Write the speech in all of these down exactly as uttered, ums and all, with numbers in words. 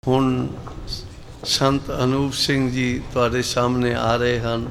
ਹੁਣ ਸੰਤ ਅਨੂਪ ਸਿੰਘ ਜੀ ਤੁਹਾਡੇ ਸਾਹਮਣੇ ਆ ਰਹੇ ਹਨ।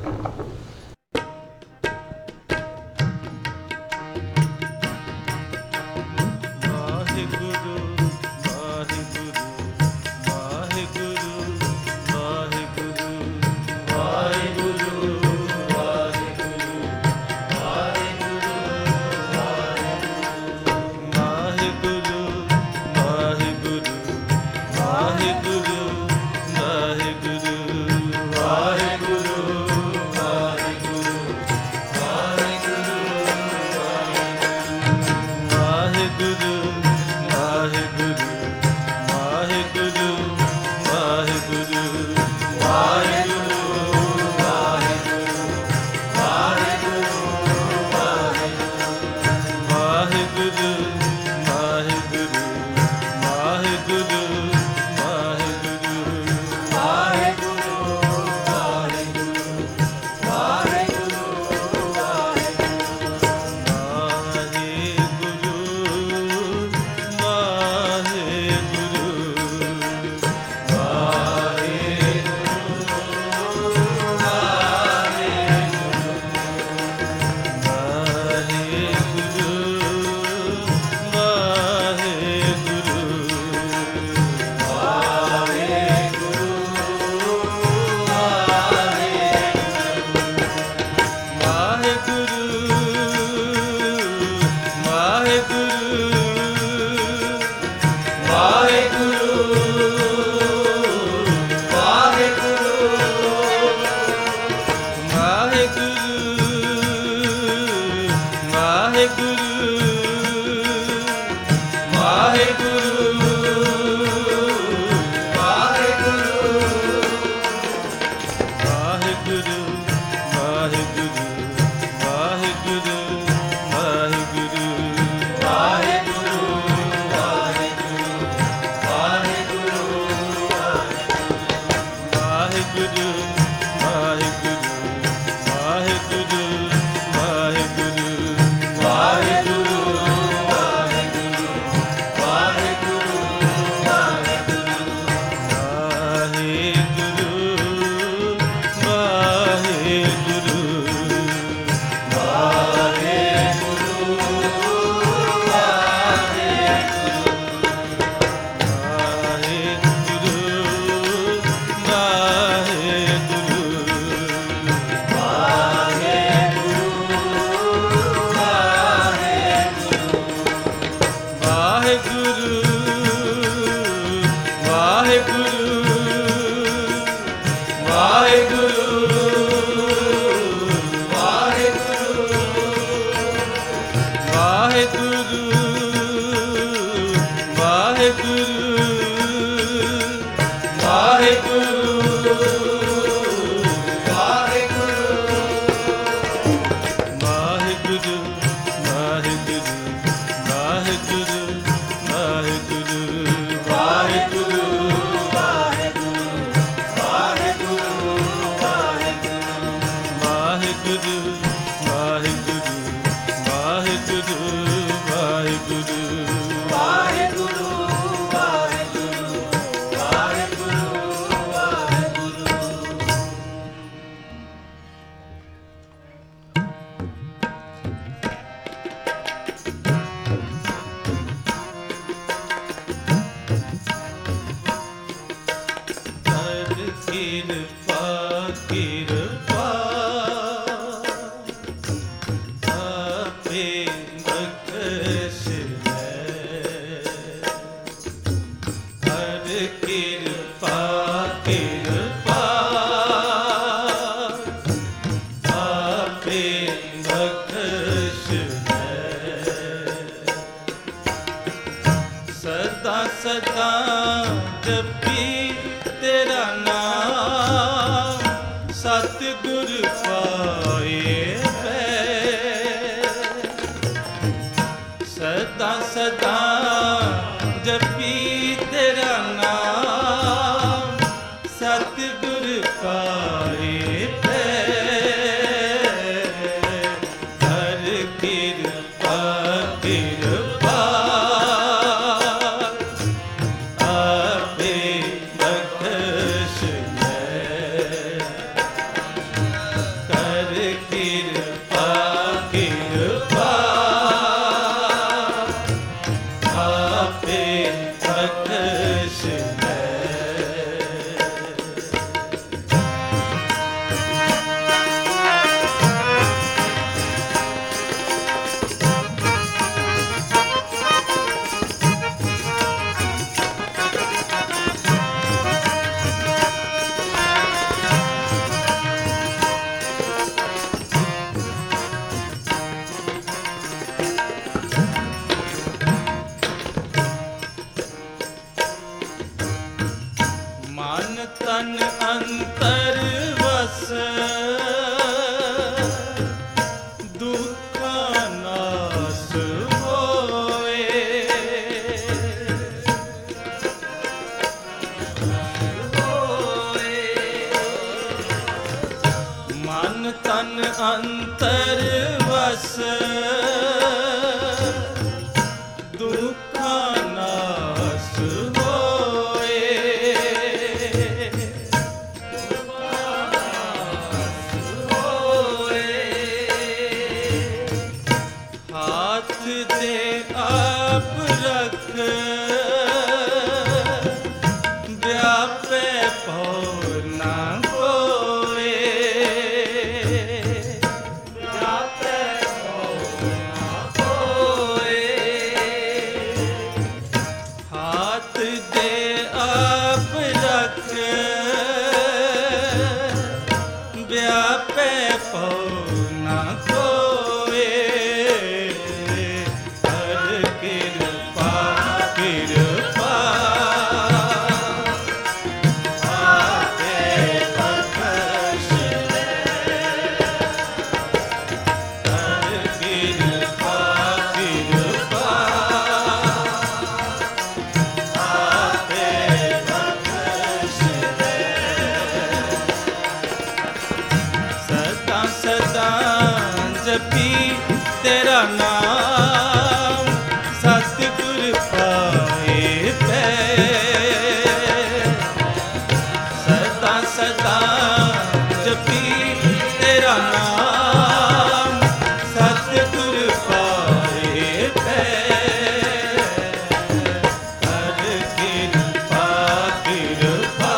Ape बख्श ले। तन अंतर वस दुखा नाश होए। मन तन अंतर वस दुखा नाश होए। दे आप रख व्यापे पौर ना कोए। व्यापे पौर ना कोए। हाथ दे आप रख व्यापे पौर ना कोए। जपी तेरा नाम सतगुर पाए पै। सदा सदा जपी तेरा नाम सतगुर पाए पै। हर कृपा कृपा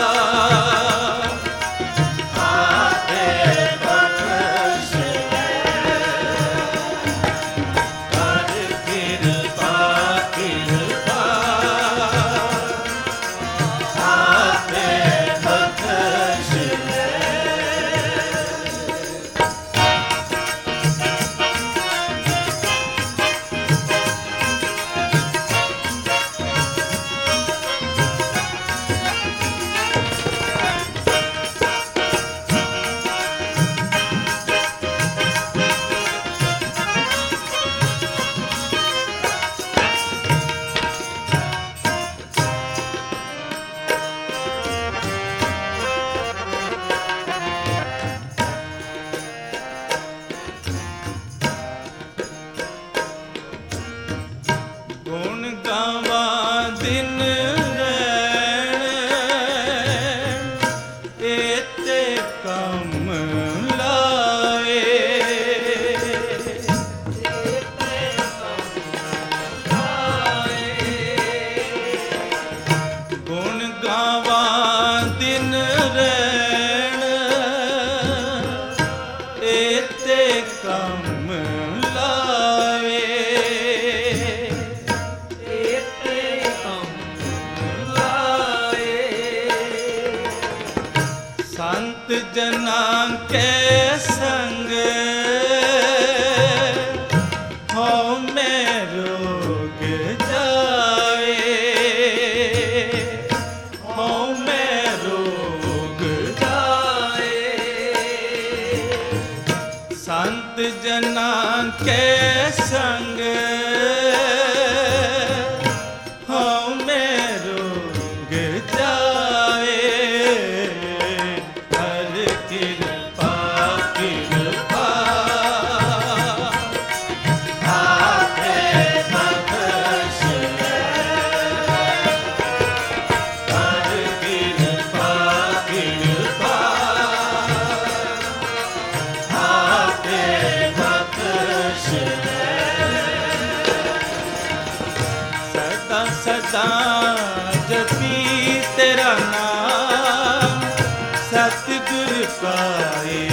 दिन रैण एते कम लाए। गुण गावा दिन रैण एते कम लाए। संत जना के संग हो में रोग जाए। हो में रोग जाए। संत जना के संग हो में रोग जाए। कृपा कृपा आपे बख्श ले। हर कृपा कृपा आपे बख्श ले। ਜਪੀ ਤੇਰਾ ਨਾਮ ਸਤਿਗੁਰ ਪਾਏ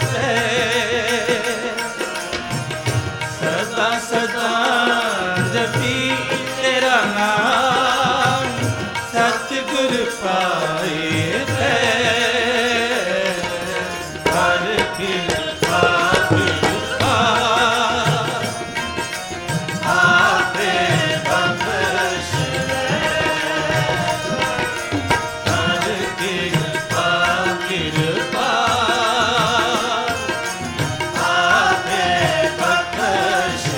ਸਦਾ ਸਦਾ ਜਪੀ ਤੇਰਾ ਨਾਮ ਸਤਿਗੁਰ ਪਾਏ ਹਰ ਕਿਰਪਾ ਕਿਰਪਾ ਆਪੇ ਬਖਸ਼ ਹਰ ਕਿਰਪਾ ਕਿਰਪਾ ਆਪੇ ਬਖਸ਼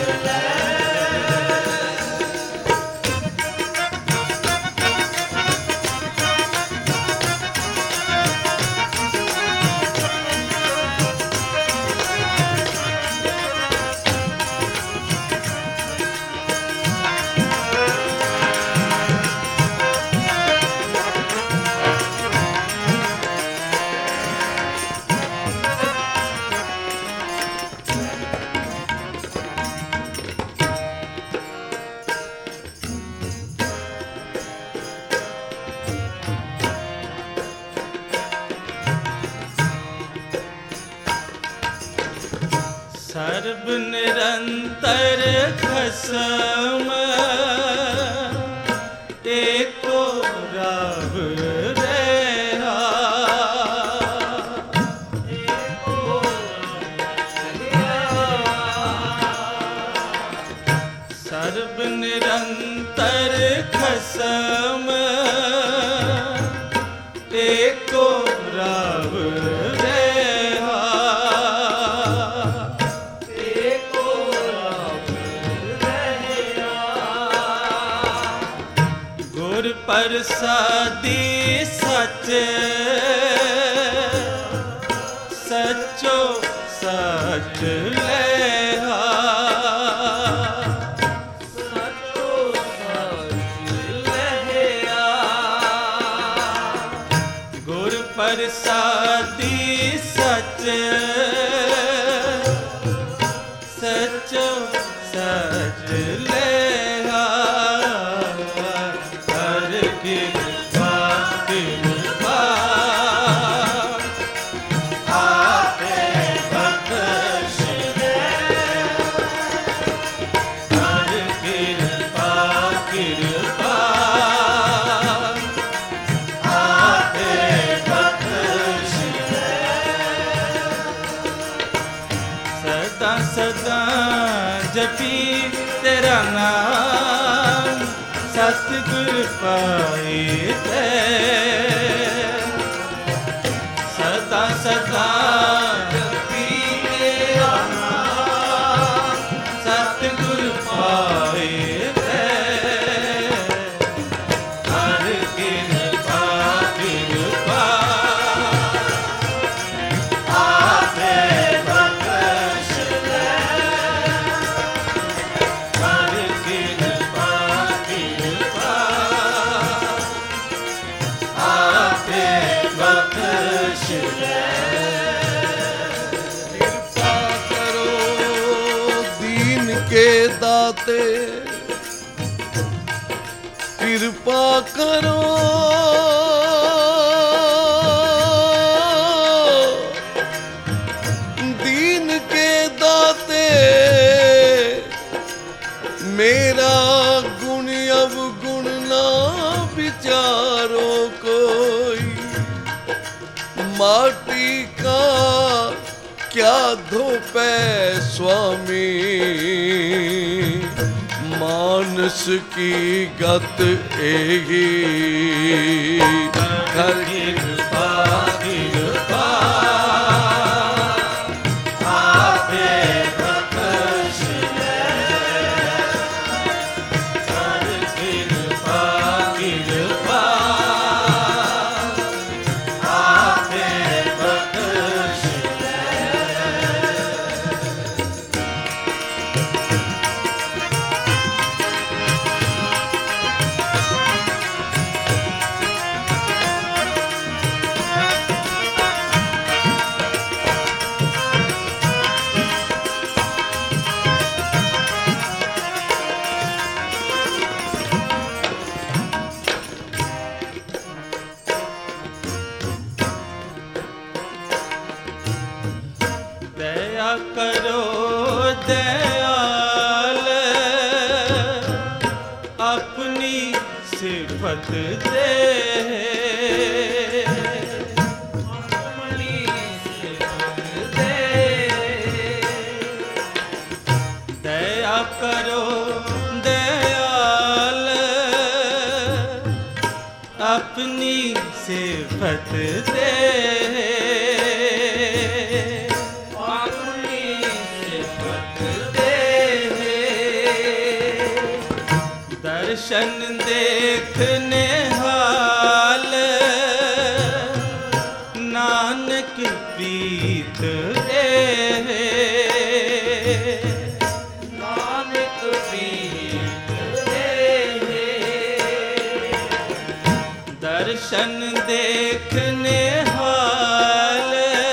ਸਰਬ ਨਿਰੰਤਰ ਖਸਮ ਏਕੋ ਰਬ ਰਹਾ ਏਕੋ ਸਰਬ ਨਿਰੰਤਰ ਖਸਮ ਏਕੋ ਰਬ ਪ੍ਰਸਾਦੀ ਸਚ ਸਚੋ ਸਚ ਲੈਹਾ ਸਚੋ ਸਚ ਲੈਹਾ ਗੁਰ ਪ੍ਰਸਾਦੀ ਸਚ ਸਚੋ ਸਚ ਲੈਹਾ ਕਿਰਪਾ ਕਿਰਪਾ ਆਪੇ ਬਖਸ਼ ਹਰ ਕਿਰਪਾ ਕਿਰਪਾ ਆਪੇ ਬਖਸ਼ ਸਦਾ ਸਦਾ ਜਪੀ ਤੇਰਾ ਨਾਮ ਸਤਿਗੁਰ ਪਾਏ ਸਦਾ ਸਦਾ ਜਪੀ ਤੇਰਾ ਨਾਮ ਸਤਿਗੁਰ ਪਾਏ ਹਰ ਕਿਰਪਾ ਕਿਰਪਾ ਆਪੇ ਬਖਸ਼ ਹਰ ਕਿਰਪਾ ਕਿਰਪਾ ਆਪੇ ਬਖਸ਼ ਕਿਰਪਾ ਕਰੋ ਦੀਨ ਕੇ ਦਾਤੇ ਕਿਰਪਾ ਕਰੋ ਦੀਨ ਕੇ ਦਾਤੇ ਮੇਰਾ ਗੁਣ ਅਵਗੁਣ ਨਾ ਵਿਚਾरो कोई माटी का क्या धोपै स्वामी मानस की गत एही हर किरपा किरपा आपे बख्श हर किरपा किरपा आपे बख्श ਸੇਵਕ ਦੇ ਆਪਣੀ ਸੇਵਕ ਦੇ ਦਇਆ ਕਰੋ ਦਇਆਲ ਆਪਣੀ ਸਿਫਤ ਦੇ ਆਪਣੀ ਸਿਫਤ ਦੇ ਦਰਸ਼ਨ ਦੇਖਨੇ ਹਾਲ ਨਾਨਕ ਪ੍ਰੀਤ ਏ ਨਾਨਕ ਪ੍ਰੀਤ ਏ ਦਰਸ਼ਨ ਦੇਖਨੇ ਹਾਲ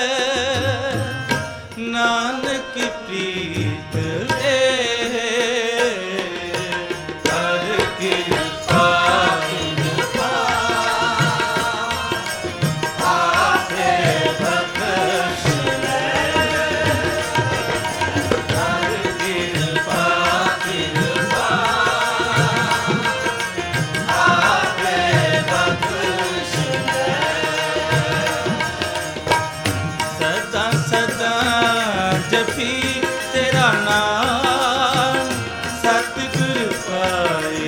ਨਾਨਕ ਪ੍ਰੀਤ ਏ ਹਰ ਕਿਰਪਾ ਕਿਰਪਾ ਆਪੇ ਬਖਸ਼ ਲੈ ਹਰ ਕਿਰਪਾ ਕਿਰਪਾ ਆਪੇ ਬਖਸ਼ ਸਦਾ ਸਦਾ ਜਪੀ ਤੇਰਾ ਨਾਮ ਸਤਿਗੁਰ ਪਾਏ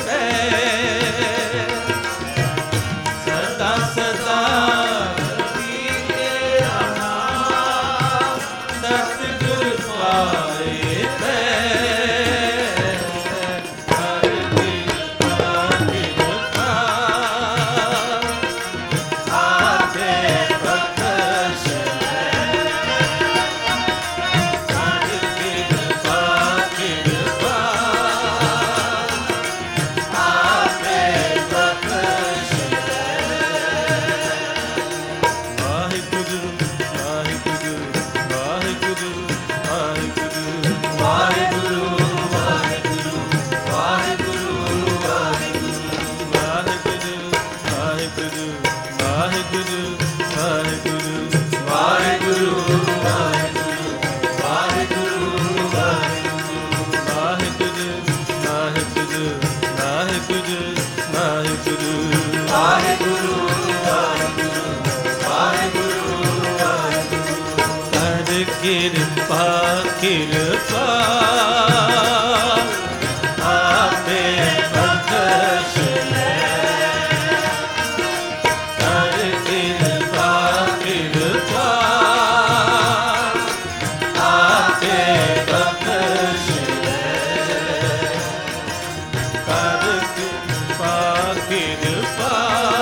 ਤੈ ਸਦਾ ਸਦਾ ਜਪੀ ਤੇਰਾ ਨਾਮ ਸਤਿਗੁਰ ਪਾਏ ਤੈ ਹਰ ਕਿਰਪਾ ਕਿਰਪਾ ਆਪੇ ਬਖਸ਼ ਕਿਰਪਾ ਕਿਰਪਾ ਆਪੇ ਬਖਸ਼ ਲੈ ਕਰ ਕਿਰਪਾ ਕਿਰਪਾ ਆਪੇ ਬਖਸ਼ ਲੈ ਕਰ ਕਿਰਪਾ ਕਿਰਪਾ